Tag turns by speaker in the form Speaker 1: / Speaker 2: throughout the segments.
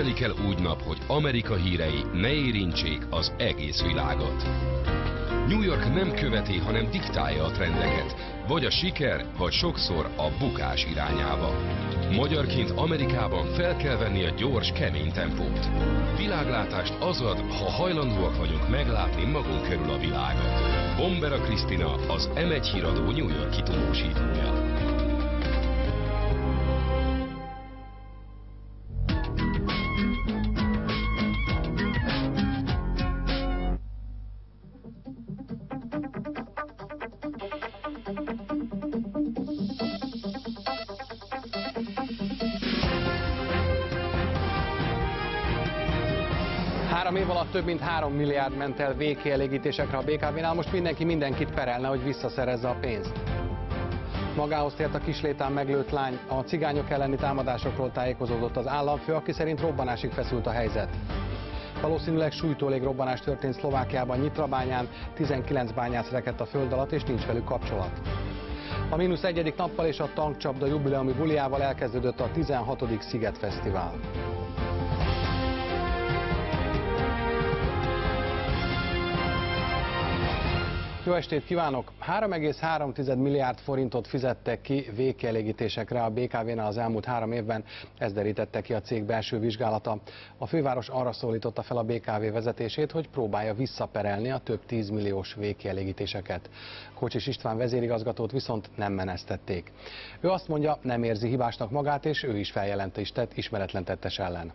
Speaker 1: telik el úgy nap, hogy Amerika hírei ne érintsék az egész világot. New York nem követi, hanem diktálja a trendeket, vagy a siker, vagy sokszor a bukás irányába. Magyarként Amerikában fel kell venni a gyors, kemény tempót. Világlátást az ad, ha hajlandóak vagyunk meglátni magunk körül a világot. Bombera Krisztina, az M1 híradó New York-i tudósítója.
Speaker 2: Év alatt több mint 3 milliárd ment el végkielégítésekre a BKV-nál, most mindenki mindenkit perelne, hogy visszaszerezze a pénzt. Magához tért a Kislétán meglőtt lány, a cigányok elleni támadásokról tájékozódott az államfő, aki szerint robbanásig feszült a helyzet. Valószínűleg sújtó légrobbanás történt Szlovákiában, Nyitrabányán, 19 bányász rekedt a föld alatt, és nincs velük kapcsolat. A -1. nappal és a tankcsapda jubileumi buliával elkezdődött a 16. Szigetfesztivál. Jó estét kívánok! 3,3 milliárd forintot fizettek ki végkielégítésekre a BKV-nál az elmúlt 3 évben, ez derítette ki a cég belső vizsgálata. A főváros arra szólította fel a BKV vezetését, hogy próbálja visszaperelni a több 10 milliós végkielégítéseket. Kocsis István vezérigazgatót viszont nem menesztették. Ő azt mondja, nem érzi hibásnak magát, és ő is feljelentést tett ismeretlen tettes ellen.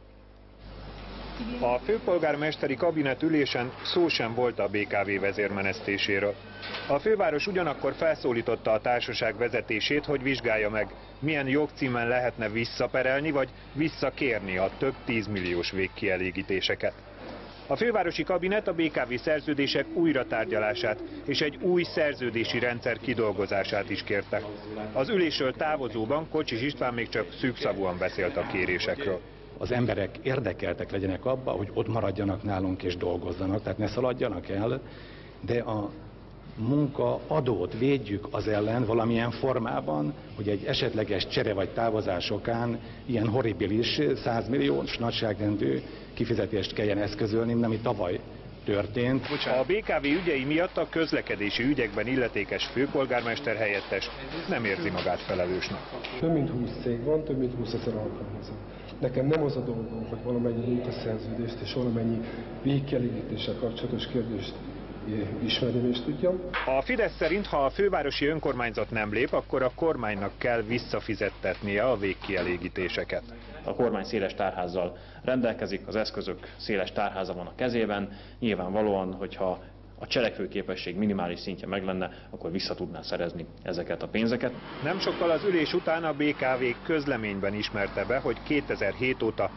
Speaker 3: A főpolgármesteri kabinet ülésen szó sem volt a BKV vezérmenesztéséről. A főváros ugyanakkor felszólította a társaság vezetését, hogy vizsgálja meg, milyen jogcímen lehetne visszaperelni vagy visszakérni a több 10 milliós végkielégítéseket. A fővárosi kabinet a BKV szerződések újratárgyalását és egy új szerződési rendszer kidolgozását is kérte. Az ülésről távozóban Kocsis István még csak szűkszavúan beszélt a kérésekről.
Speaker 4: Az emberek érdekeltek legyenek abba, hogy ott maradjanak nálunk és dolgozzanak, tehát ne szaladjanak el, de a munkaadót védjük az ellen valamilyen formában, hogy egy esetleges csere vagy távozás okán ilyen horribilis 100 milliós nagyságrendű kifizetést kelljen eszközölni, ami tavaly történt.
Speaker 3: A BKV ügyei miatt a közlekedési ügyekben illetékes főpolgármester helyettes nem érzi magát felelősnek.
Speaker 5: Több mint 20 cég van, több mint 20 000 alkalmazott. Nekem nem az a dolgom, hogy valamennyi munkaszerződést és valamennyi végkielégítéssel kapcsolatos kérdést ismerjem és tudjam.
Speaker 3: A Fidesz szerint, ha a fővárosi önkormányzat nem lép, akkor a kormánynak kell visszafizettetnie a végkielégítéseket.
Speaker 6: A kormány széles tárházzal rendelkezik, az eszközök széles tárháza van a kezében. Nyilvánvalóan, hogyha a cselekvőképesség minimális szintje meg lenne, akkor vissza tudná szerezni ezeket a pénzeket.
Speaker 3: Nem sokkal az ülés után a BKV közleményben ismerte be, hogy 2007 óta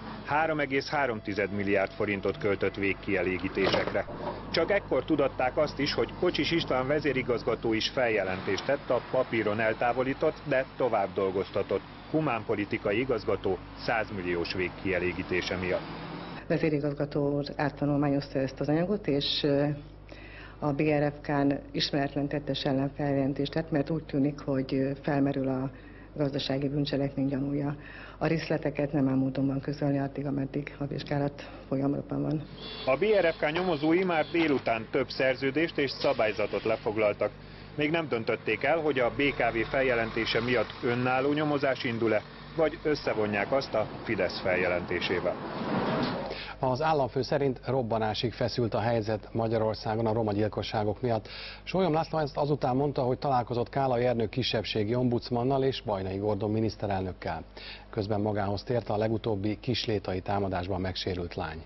Speaker 3: 3,3 milliárd forintot költött végkielégítésekre. Csak ekkor tudatták azt is, hogy Kocsis István vezérigazgató is feljelentést tett a papíron eltávolított, de tovább dolgoztatott humánpolitikai igazgató 100 milliós végkielégítése miatt.
Speaker 7: Vezérigazgató áttanulmányozta ezt az anyagot, és a BRFK-n ismeretlen tettes ellen feljelentést tett, mert úgy tűnik, hogy felmerül a gazdasági bűncselekmény gyanúja. A részleteket nem elmúltomban közölni addig, ameddig a vizsgálat folyamatban van.
Speaker 3: A BRFK nyomozói már délután több szerződést és szabályzatot lefoglaltak. Még nem döntötték el, hogy a BKV feljelentése miatt önálló nyomozás indul-e, vagy összevonják azt a Fidesz feljelentésével.
Speaker 2: Az államfő szerint robbanásig feszült a helyzet Magyarországon a roma gyilkosságok miatt. Sólyom László ezt azután mondta, hogy találkozott Kállai Ernő kisebbségi ombudsmannal és Bajnai Gordon miniszterelnökkel. Közben magához tért a legutóbbi kislétai támadásban megsérült lány.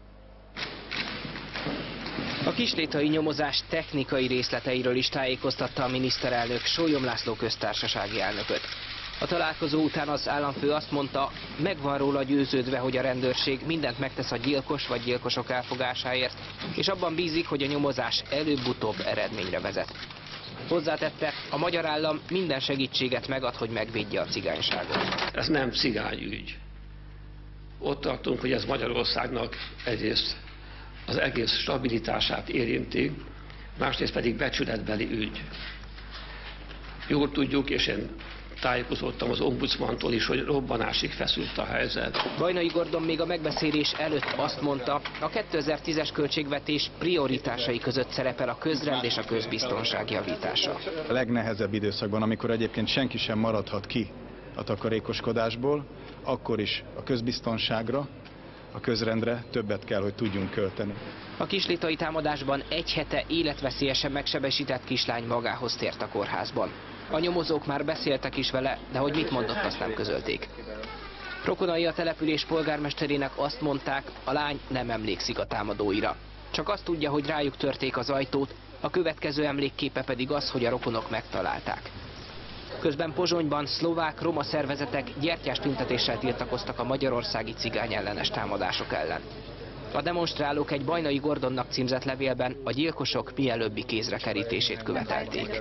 Speaker 8: A kislétai nyomozás technikai részleteiről is tájékoztatta a miniszterelnök Sólyom László köztársasági elnököt. A találkozó után az államfő azt mondta, meg van róla győződve, hogy a rendőrség mindent megtesz a gyilkos vagy gyilkosok elfogásáért, és abban bízik, hogy a nyomozás előbb-utóbb eredményre vezet. Hozzátette, a magyar állam minden segítséget megad, hogy megvédje a cigányságot.
Speaker 9: Ez nem cigányügy. Ott tartunk, hogy ez Magyarországnak egyrészt az egész stabilitását érinti, másrészt pedig becsületbeli ügy. Jól tudjuk, és én tájékozódtam az ombudsmantól is, hogy robbanásig feszült a helyzet.
Speaker 8: Bajnai Gordon még a megbeszélés előtt azt mondta, a 2010-es költségvetés prioritásai között szerepel a közrend és a közbiztonság javítása.
Speaker 10: A legnehezebb időszakban, amikor egyébként senki sem maradhat ki a takarékoskodásból, akkor is a közbiztonságra, a közrendre többet kell, hogy tudjunk költeni.
Speaker 8: A kislétai támadásban egy hete életveszélyesen megsebesített kislány magához tért a kórházban. A nyomozók már beszéltek is vele, de hogy mit mondott, azt nem közölték. Rokonai a település polgármesterének azt mondták, a lány nem emlékszik a támadóira. Csak azt tudja, hogy rájuk törték az ajtót, a következő emlékképe pedig az, hogy a rokonok megtalálták. Közben Pozsonyban szlovák-roma szervezetek gyertyás tüntetéssel tiltakoztak a magyarországi cigányellenes támadások ellen. A demonstrálók egy Bajnai Gordonnak címzett levélben a gyilkosok mielőbbi kézre kerítését követelték.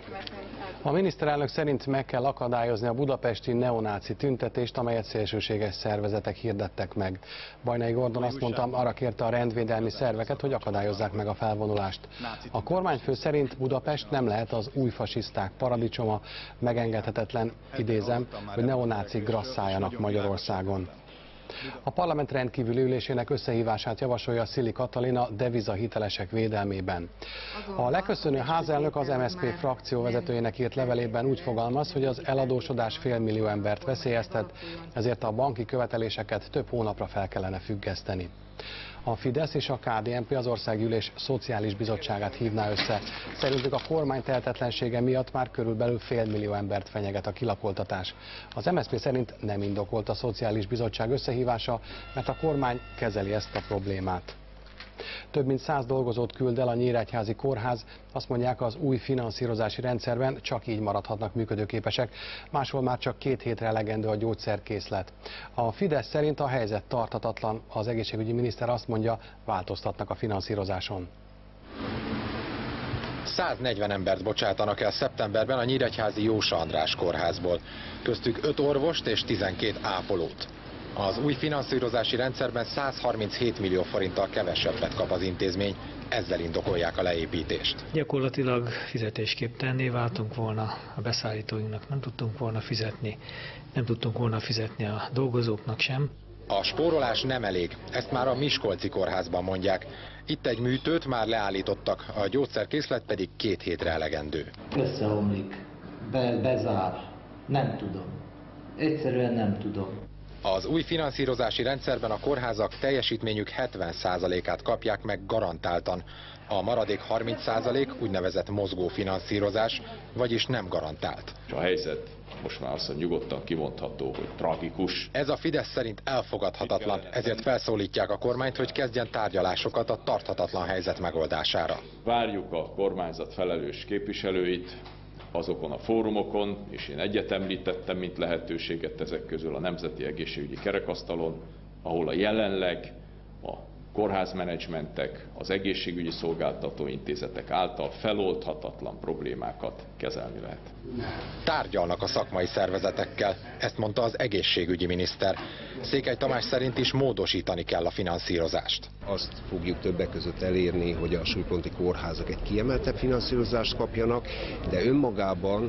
Speaker 2: A miniszterelnök szerint meg kell akadályozni a budapesti neonáci tüntetést, amelyet szélsőséges szervezetek hirdettek meg. Bajnai Gordon azt mondta, arra kérte a rendvédelmi szerveket, hogy akadályozzák meg a felvonulást. A kormányfő szerint Budapest nem lehet az új fasiszták paradicsoma, megengedhetetlen, idézem, hogy neonácik grasszáljanak Magyarországon. A parlament rendkívüli ülésének összehívását javasolja Szili Katalin a devizahitelesek védelmében. A leköszönő házelnök az MSZP frakció vezetőjének írt levelében úgy fogalmaz, hogy az eladósodás félmillió embert veszélyeztet, ezért a banki követeléseket több hónapra fel kellene függeszteni. A Fidesz és a KDNP az országgyűlés szociális bizottságát hívná össze. Szerintük a kormány tehetetlensége miatt már körülbelül félmillió embert fenyeget a kilakoltatás. Az MSZP szerint nem indokolt a szociális bizottság összehívása, mert a kormány kezeli ezt a problémát. Több mint 100 dolgozót küld el a Nyíregyházi Kórház, azt mondják, az új finanszírozási rendszerben csak így maradhatnak működőképesek, máshol már csak 2 hétre elegendő a gyógyszerkészlet. A Fidesz szerint a helyzet tarthatatlan, az egészségügyi miniszter azt mondja, változtatnak a finanszírozáson.
Speaker 11: 140 embert bocsátanak el szeptemberben a Nyíregyházi Jósa András kórházból, köztük 5 orvost és 12 ápolót. Az új finanszírozási rendszerben 137 millió forinttal kevesebbet kap az intézmény, ezzel indokolják a leépítést.
Speaker 12: Gyakorlatilag fizetésképtelenné váltunk volna, a beszállítóinknak nem tudtunk volna fizetni, nem tudtunk volna fizetni a dolgozóknak sem.
Speaker 11: A spórolás nem elég, ezt már a Miskolci kórházban mondják. Itt egy műtőt már leállítottak, a gyógyszerkészlet pedig 2 hétre elegendő.
Speaker 13: Összeomlik, bezár, nem tudom. Egyszerűen nem tudom.
Speaker 11: Az új finanszírozási rendszerben a kórházak teljesítményük 70%-át kapják meg garantáltan. A maradék 30% úgynevezett mozgó finanszírozás, vagyis nem garantált.
Speaker 14: A helyzet most már azt nyugodtan kimondható, hogy tragikus.
Speaker 11: Ez a Fidesz szerint elfogadhatatlan, ezért felszólítják a kormányt, hogy kezdjen tárgyalásokat a tarthatatlan helyzet megoldására.
Speaker 14: Várjuk a kormányzat felelős képviselőit azokon a fórumokon, és én egyet említettem, mint lehetőséget ezek közül a Nemzeti Egészségügyi Kerekasztalon, ahol a jelenleg a kórházmenedzsmentek, az egészségügyi szolgáltató intézetek által feloldhatatlan problémákat kezelni lehet.
Speaker 11: Tárgyalnak a szakmai szervezetekkel, ezt mondta az egészségügyi miniszter. Székely Tamás szerint is módosítani kell a finanszírozást.
Speaker 15: Azt fogjuk többek között elérni, hogy a súlyponti kórházak egy kiemeltebb finanszírozást kapjanak, de önmagában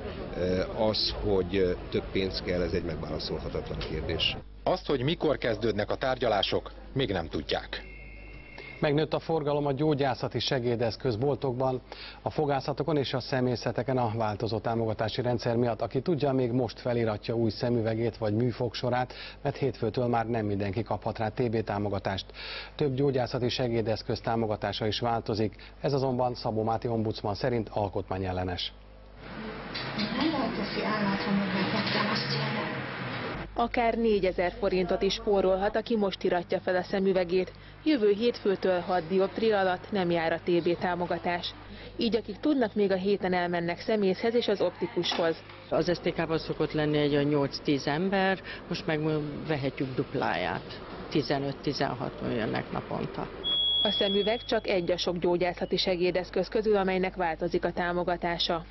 Speaker 15: az, hogy több pénz kell, ez egy megválaszolhatatlan kérdés.
Speaker 11: Azt, hogy mikor kezdődnek a tárgyalások, még nem tudják.
Speaker 2: Megnőtt a forgalom a gyógyászati segédeszközboltokban, a fogászatokon és a személyzeteken a változó támogatási rendszer miatt. Aki tudja, még most feliratja új szemüvegét vagy műfogsorát, mert hétfőtől már nem mindenki kaphat rá TB támogatást. Több gyógyászati segédeszköz támogatása is változik, ez azonban Szabó Máté ombudsman szerint alkotmányellenes.
Speaker 16: Akár 4000 forintot is spórolhat, aki most iratja fel a szemüvegét. Jövő hétfőtől 6 dioptria alatt nem jár a TB támogatás. Így akik tudnak, még a héten elmennek szemészhez és az optikushoz.
Speaker 17: Az STK-ban szokott lenni egy 8-10 ember, most meg vehetjük dupláját. 15-16 jönnek naponta.
Speaker 16: A szemüveg csak egy a sok gyógyászati segédeszköz közül, amelynek változik a támogatása.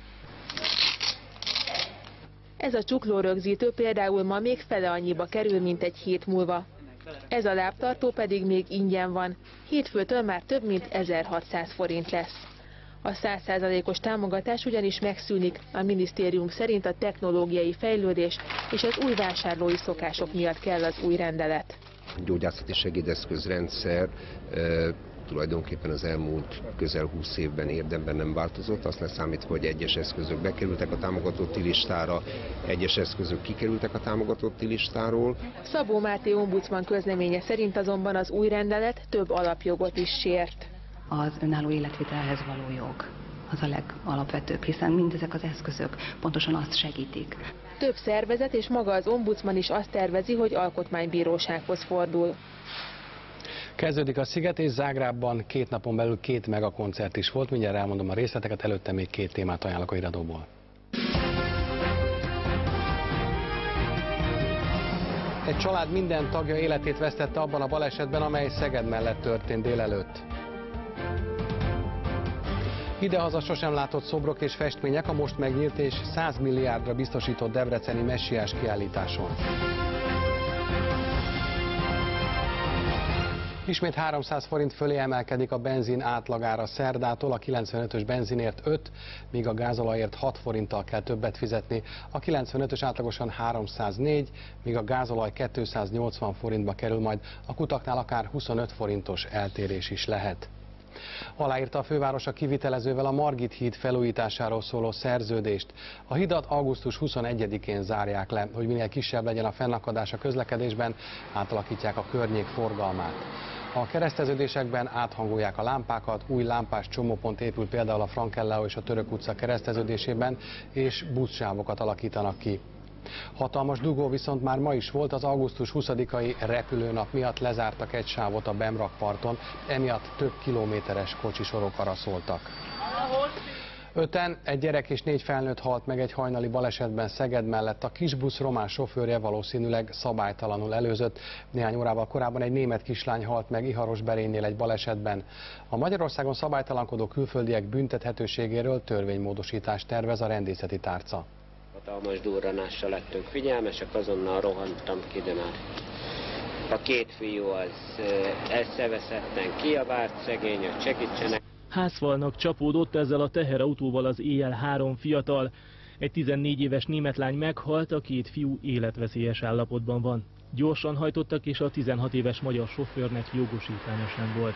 Speaker 16: Ez a csuklórögzítő például ma még fele annyiba kerül, mint egy hét múlva. Ez a lábtartó pedig még ingyen van. Hétfőtől már több mint 1600 forint lesz. A 100%-os támogatás ugyanis megszűnik, a minisztérium szerint a technológiai fejlődés és az új vásárlói szokások miatt kell az új rendelet.
Speaker 15: A gyógyászati segédeszközrendszer tulajdonképpen az elmúlt közel 20 évben érdemben nem változott, azt leszámítva, hogy egyes eszközök bekerültek a támogatotti listára, egyes eszközök kikerültek a támogatotti listáról.
Speaker 16: Szabó Máté ombudsman közleménye szerint azonban az új rendelet több alapjogot is sért.
Speaker 18: Az önálló életvitelhez való jog az a legalapvetőbb, hiszen mindezek az eszközök pontosan azt segítik.
Speaker 16: Több szervezet és maga az ombudsman is azt tervezi, hogy alkotmánybírósághoz fordul.
Speaker 2: Kezdődik a Sziget, és Zágrábban 2 napon belül 2 megakoncert is volt. Mindjárt elmondom a részleteket, előtte még 2 témát ajánlok a híradóból. Egy család minden tagja életét vesztette abban a balesetben, amely Szeged mellett történt délelőtt. Idehaza sosem látott szobrok és festmények a most megnyílt és 100 milliárdra biztosított debreceni messiás kiállításon. Ismét 300 forint fölé emelkedik a benzin átlagára szerdától, a 95-ös benzinért 5, míg a gázolajért 6 forinttal kell többet fizetni. A 95-ös átlagosan 304, míg a gázolaj 280 forintba kerül, majd a kutaknál akár 25 forintos eltérés is lehet. Aláírta a főváros a kivitelezővel a Margit híd felújításáról szóló szerződést. A hidat augusztus 21-én zárják le, hogy minél kisebb legyen a fennakadás a közlekedésben, átalakítják a környék forgalmát. A kereszteződésekben áthangolják a lámpákat, új lámpás csomópont épül például a Frankellau és a Török utca kereszteződésében, és buszsávokat alakítanak ki. Hatalmas dugó viszont már ma is volt, az augusztus 20-ai repülőnap miatt lezártak egy sávot a Bemrakparton, emiatt több kilométeres kocsisorok araszoltak. 5-en, egy gyerek és 4 felnőtt halt meg egy hajnali balesetben Szeged mellett. A kisbusz román sofőrje valószínűleg szabálytalanul előzött. Néhány órával korábban egy német kislány halt meg Iharosberénynél egy balesetben. A Magyarországon szabálytalankodó külföldiek büntethetőségéről törvénymódosítást tervez a rendészeti tárca.
Speaker 19: Hatalmas durranással lettünk figyelmesek, azonnal rohantam ki, de már a 2 fiú az eszeveszetten kiabált, szegények, segítsenek.
Speaker 20: Házfalnak csapódott ezzel a teherautóval az éjjel 3 fiatal. Egy 14 éves német lány meghalt, a 2 fiú életveszélyes állapotban van. Gyorsan hajtottak, és a 16 éves magyar sofőrnek jogosítványa sem volt.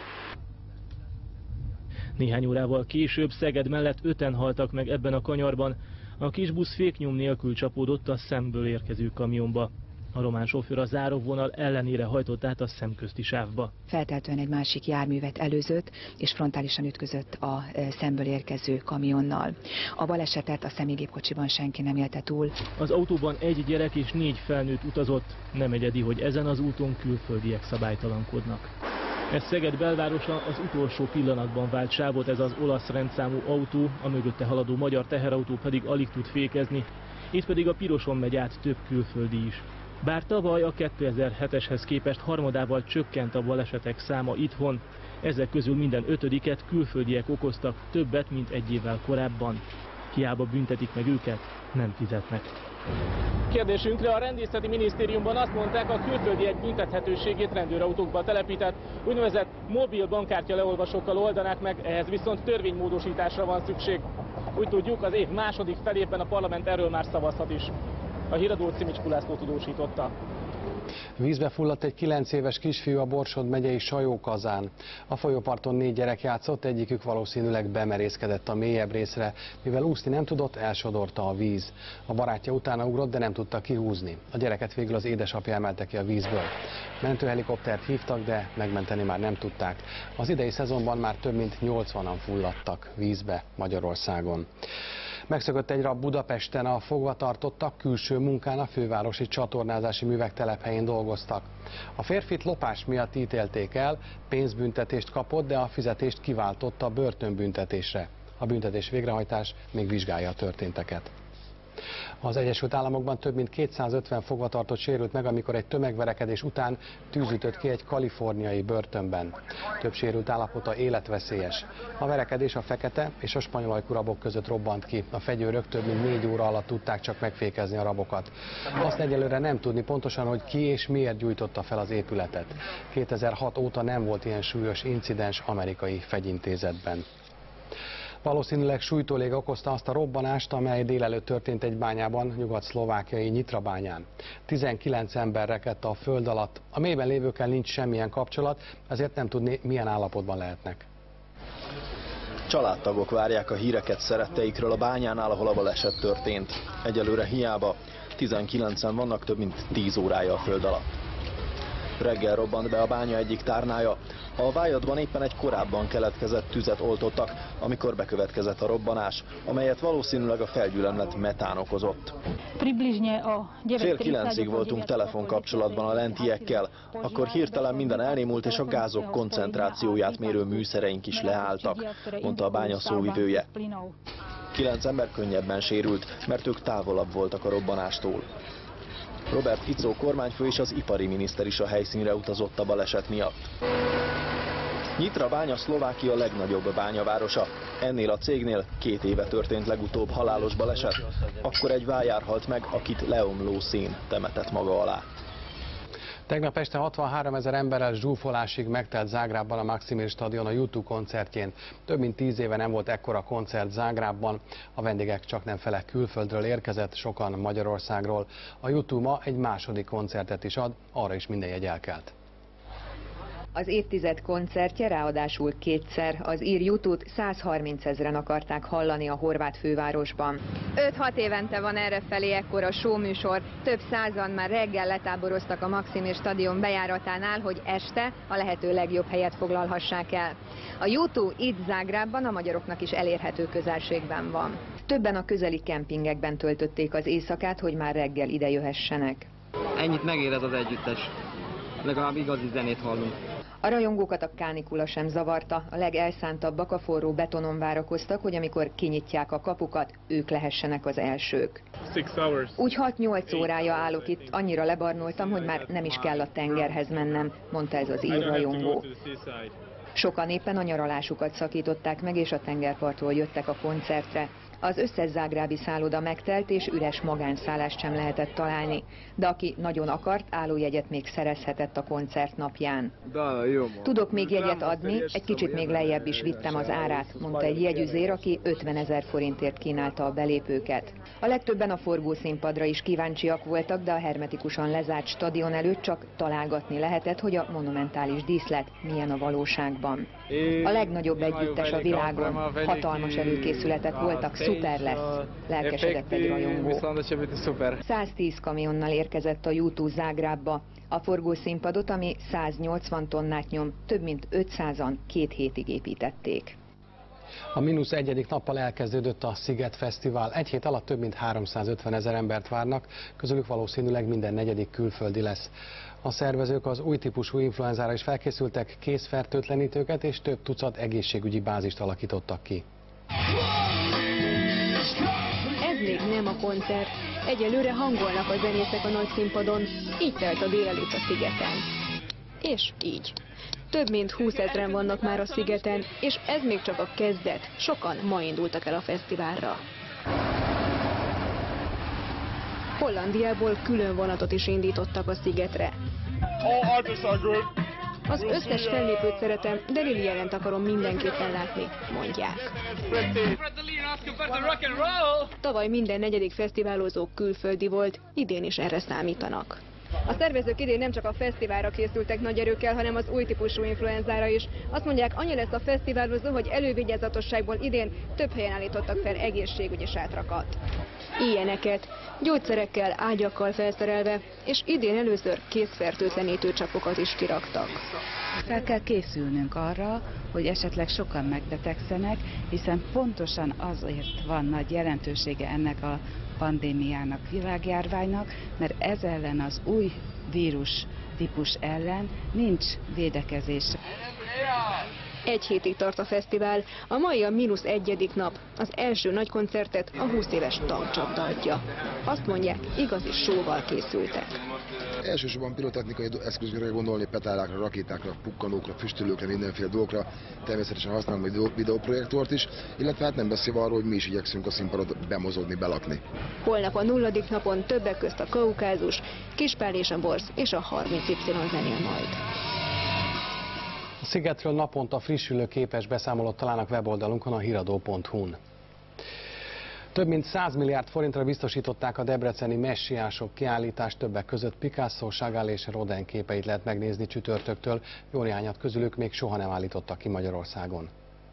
Speaker 20: Néhány órával később Szeged mellett 5-en haltak meg ebben a kanyarban. A kisbusz féknyom nélkül csapódott a szemből érkező kamionba. A román sofőr a záróvonal ellenére hajtott át a szemközti sávba.
Speaker 21: Feltehetően egy másik járművet előzött, és frontálisan ütközött a szemből érkező kamionnal. A balesetet a személygépkocsiban senki nem élte túl.
Speaker 20: Az autóban egy gyerek és 4 felnőtt utazott. Nem egyedi, hogy ezen az úton külföldiek szabálytalankodnak. Ez Szeged belvárosa, az utolsó pillanatban vált sávot ez az olasz rendszámú autó, a mögötte haladó magyar teherautó pedig alig tud fékezni. Itt pedig a piroson megy át több külföldi is. Bár tavaly a 2007-eshez képest harmadával csökkent a balesetek száma itthon, ezek közül minden 5-et külföldiek okoztak, többet, mint egy évvel korábban. Hiába büntetik meg őket, nem fizetnek. Kérdésünkre a rendészeti minisztériumban azt mondták, a külföldiek büntethetőségét rendőrautókba telepített, úgynevezett mobil bankkártya leolvasókkal oldanák meg, ehhez viszont törvénymódosításra van szükség. Úgy tudjuk, az év második felében a parlament erről már szavazhat is. A híradót Szimicskú László tudósította.
Speaker 2: Vízbe fulladt egy 9 éves kisfiú a Borsod megyei Sajókazán. A folyóparton 4 gyerek játszott, egyikük valószínűleg bemerészkedett a mélyebb részre, mivel úszni nem tudott, elsodorta a víz. A barátja utána ugrott, de nem tudta kihúzni. A gyereket végül az édesapja emelte ki a vízből. Mentőhelikoptert hívtak, de megmenteni már nem tudták. Az idei szezonban már több mint 80-an fulladtak vízbe Magyarországon. Megszökött egy rab Budapesten, a fogvatartottak külső munkán a fővárosi csatornázási művek telephelyén dolgoztak. A férfit lopás miatt ítélték el, pénzbüntetést kapott, de a fizetést kiváltotta börtönbüntetésre. A büntetés végrehajtás még vizsgálja a történteket. Az Egyesült Államokban több mint 250 fogvatartott sérült meg, amikor egy tömegverekedés után tűz ütött ki egy kaliforniai börtönben. Több sérült állapota életveszélyes. A verekedés a fekete és a spanyol ajkú rabok között robbant ki. A fegyőrök több mint 4 óra alatt tudták csak megfékezni a rabokat. Azt egyelőre nem tudni pontosan, hogy ki és miért gyújtotta fel az épületet. 2006 óta nem volt ilyen súlyos incidens amerikai fegyintézetben. Valószínűleg sújtólég okozta azt a robbanást, amely délelőtt történt egy bányában, nyugat-szlovákiai Nyitra bányán. 19 ember rekedt a föld alatt. A mélyben lévőkkel nincs semmilyen kapcsolat, ezért nem tudni, milyen állapotban lehetnek.
Speaker 1: Családtagok várják a híreket szeretteikről a bányánál, ahol a baleset történt. Egyelőre hiába, 19-en vannak több mint 10 órája a föld alatt. Reggel robbant be a bánya egyik tárnája. A vályadban éppen egy korábban keletkezett tüzet oltottak, amikor bekövetkezett a robbanás, amelyet valószínűleg a felgyülemlett metán okozott. Fél 9-ig voltunk telefonkapcsolatban a lentiekkel, akkor hirtelen minden elnémult és a gázok koncentrációját mérő műszereink is leálltak, mondta a bánya szóvivője. 9 ember könnyebben sérült, mert ők távolabb voltak a robbanástól. Robert Fico kormányfő és az ipari miniszter is a helyszínre utazott a baleset miatt. Nyitra bánya Szlovákia legnagyobb bányavárosa. Ennél a cégnél 2 éve történt legutóbb halálos baleset. Akkor egy vájár halt meg, akit leomló szén temetett maga alá.
Speaker 2: Tegnap este 63 000 emberrel zsúfolásig megtelt Zágrábban a Maksimir stadion a U2 koncertjén. Több mint 10 éve nem volt ekkora koncert Zágrábban. A vendégek csaknem fele külföldről érkezett, sokan Magyarországról. A U2 ma egy második koncertet is ad, arra is minden jegy elkelt.
Speaker 22: Az évtized koncertje ráadásul kétszer. Az ír U2-t 130 000-en akarták hallani a horvát fővárosban.
Speaker 23: 5-6 évente van errefelé ekkora showműsor. Több százan már reggel letáboroztak a Maksimir stadion bejáratánál, hogy este a lehető legjobb helyet foglalhassák el. A U2 itt Zágrábban a magyaroknak is elérhető közelségben van. Többen a közeli kempingekben töltötték az éjszakát, hogy már reggel ide jöhessenek.
Speaker 24: Ennyit megér ez az együttes. Legalább igazi zenét hallunk.
Speaker 22: A rajongókat a kánikula sem zavarta, a legelszántabbak a forró betonon várakoztak, hogy amikor kinyitják a kapukat, ők lehessenek az elsők. Úgy 6-8 órája állok itt, annyira lebarnoltam, hogy már nem is kell a tengerhez mennem, mondta ez az ír rajongó. Sokan éppen a nyaralásukat szakították meg, és a tengerpartról jöttek a koncertre. Az összes zágrábi szálloda megtelt, és üres magánszállást sem lehetett találni. De aki nagyon akart, állójegyet még szerezhetett a koncert napján. Tudok még jegyet adni, egy kicsit még lejjebb is vittem az árát, mondta egy jegyüzér, aki 50 000 forintért kínálta a belépőket. A legtöbben a forgószínpadra is kíváncsiak voltak, de a hermetikusan lezárt stadion előtt csak találgatni lehetett, hogy a monumentális díszlet milyen a valóságban. A legnagyobb együttes a világon, hatalmas előkészületek voltak, szuper lesz, lelkesedett egy rajongó. 110 kamionnal érkezett a U2 Zágrábba. A forgószínpadot, ami 180 tonnát nyom, több mint 500-an 2 hétig építették.
Speaker 2: A -1. nappal elkezdődött a Sziget Fesztivál. Egy hét alatt több mint 350 000 embert várnak, közülük valószínűleg minden negyedik külföldi lesz. A szervezők az új típusú influenzára is felkészültek, kézfertőtlenítőket és több tucat egészségügyi bázist alakítottak ki.
Speaker 25: Ez még nem a koncert. Egyelőre hangolnak a zenészek a nagy színpadon. Így telt a délelőtt a szigeten. És így. Több mint 20 000-en vannak már a szigeten, és ez még csak a kezdet. Sokan ma indultak el a fesztiválra. Hollandiából külön vonatot is indítottak a szigetre. Az összes fellépőt szeretem, de Lili jelent akarom mindenképpen látni, mondják. Tavaly minden negyedik fesztiválozó külföldi volt, idén is erre számítanak. A szervezők idén nem csak a fesztiválra készültek nagy erőkkel, hanem az új típusú influenzára is. Azt mondják, annyi lesz a fesztiválozó, hogy elővigyázatosságból idén több helyen állítottak fel egészségügyi sátrakat. Ilyeneket, gyógyszerekkel, ágyakkal felszerelve, és idén először kézfertőtlenítő csapokat is kiraktak.
Speaker 26: Fel kell készülnünk arra, hogy esetleg sokan megbetegszenek, hiszen pontosan azért van nagy jelentősége ennek a pandémiának, világjárványnak, mert ez ellen, az új vírus típus ellen nincs védekezés.
Speaker 25: Egy hétig tart a fesztivál, a mai a -1. nap. Az első nagy koncertet a 20 éves tankcsapda adja. Azt mondják, igazi show-val készültek.
Speaker 27: Elsősorban pirotechnikai eszközökre gondolni, petálákra, rakétákra, pukkanókra, füstölőkre, mindenféle dolgokra. Természetesen használunk egy videóprojektort is, illetve hát nem beszélve arról, hogy mi is igyekszünk a színpadot bemozogni, belakni.
Speaker 25: Holnap a 0. napon többek közt a Kaukázus, Kispál és a Borz és a 30Y zenél majd.
Speaker 2: A Szigetről naponta frissülő képes beszámolót találnak weboldalunkon, a hiradó.hu-n. Több mint 100 milliárd forintra biztosították a debreceni messiások kiállítást, többek között Picasso, Chagall és Rodin képeit lehet megnézni csütörtöktől, jó néhányat közülük még soha nem állítottak ki Magyarországon.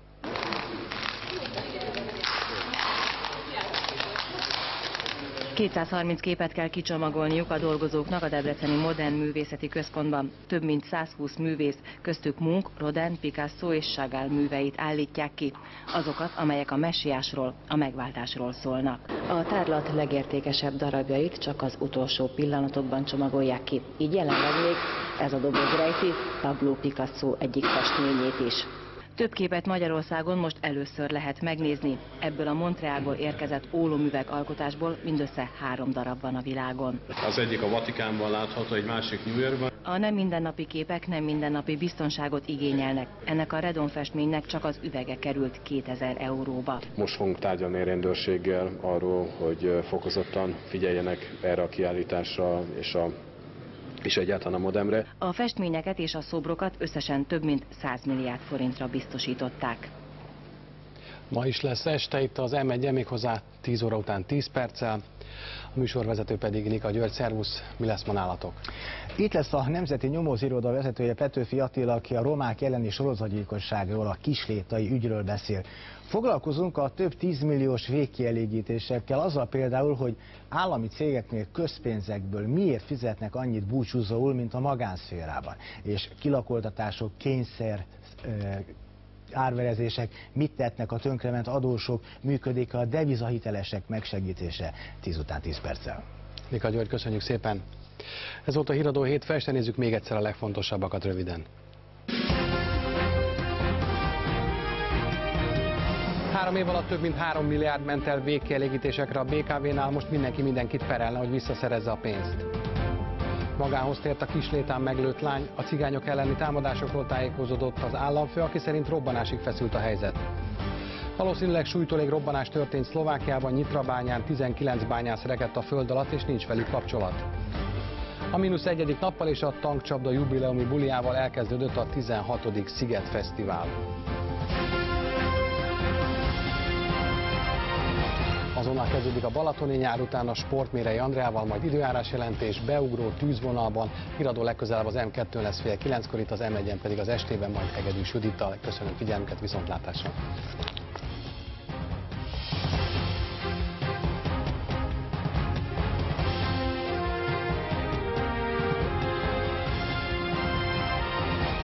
Speaker 3: ...230 képet kell kicsomagolniuk a dolgozóknak a Debreceni Modern Művészeti Központban. Több mint 120 művész, köztük Munch, Rodin, Picasso és Chagall műveit állítják ki. Azokat, amelyek a messiásról, a megváltásról szólnak. A tárlat legértékesebb darabjait csak az utolsó pillanatokban csomagolják ki. Így jelenleg még ez a doboz rejti Pablo Picasso egyik festményét is. Több képet Magyarországon most először lehet megnézni. Ebből a Montrealból érkezett ólomüveg alkotásból mindössze 3 darab van a világon.
Speaker 4: Az egyik a Vatikánban látható, egy másik New Yorkban.
Speaker 3: A nem mindennapi képek nem mindennapi biztonságot igényelnek. Ennek a Redon festménynek csak az üvege került 2000 euróba.
Speaker 4: Most fogunk tárgyalni a rendőrséggel arról, hogy fokozottan figyeljenek erre a kiállításra és egyáltalán a Modernre.
Speaker 3: A festményeket és a szobrokat összesen több mint 100 milliárd forintra biztosították.
Speaker 2: Ma is lesz este itt az M1-en, méghozzá 10 óra után 10 perccel. A műsorvezető pedig Nika György. Szervusz, mi lesz ma nálatok?
Speaker 5: Itt lesz a Nemzeti Nyomóziroda vezetője, Petőfi Attila, aki a romák elleni sorozatgyilkosságról, a kislétai ügyről beszél. Foglalkozunk a több 10 milliós végkielégítésekkel, azzal például, hogy állami cégeknél közpénzekből miért fizetnek annyit búcsúzóul, mint a magánszférában. És kilakoltatások, kényszer, árverezések, mit tettnek a tönkrement adósok, működik a devizahitelesek megsegítése 10 után 10 perccel.
Speaker 2: Nika György, köszönjük szépen! Ez volt a Híradó hétfeste, nézzük még egyszer a legfontosabbakat röviden. 3 év alatt több mint 3 milliárd ment el végkielégítésekre a BKV-nál, most mindenkit perelne, hogy visszaszerezze a pénzt. Magához tért a Kislétán meglőtt lány, a cigányok elleni támadásokról tájékozódott az államfő, aki szerint robbanásig feszült a helyzet. Valószínűleg súlytolék robbanás történt Szlovákiában, Nyitrabányán, 19 bányász rekedt a föld alatt, és nincs velük kapcsolat. A -1. nappal és a tankcsapda jubileumi buliával elkezdődött a 16. Sziget Fesztivál. Azonnal kezdődik a balatoni nyár, után a Sport Mérei Andreával, majd időjárás jelentés, beugró tűzvonalban. Híradó legközelebb az M2-n lesz fél 9-kor, itt az M1-en pedig az estében, majd Hegedűs Judittal. Köszönöm figyelmüket, viszontlátásra!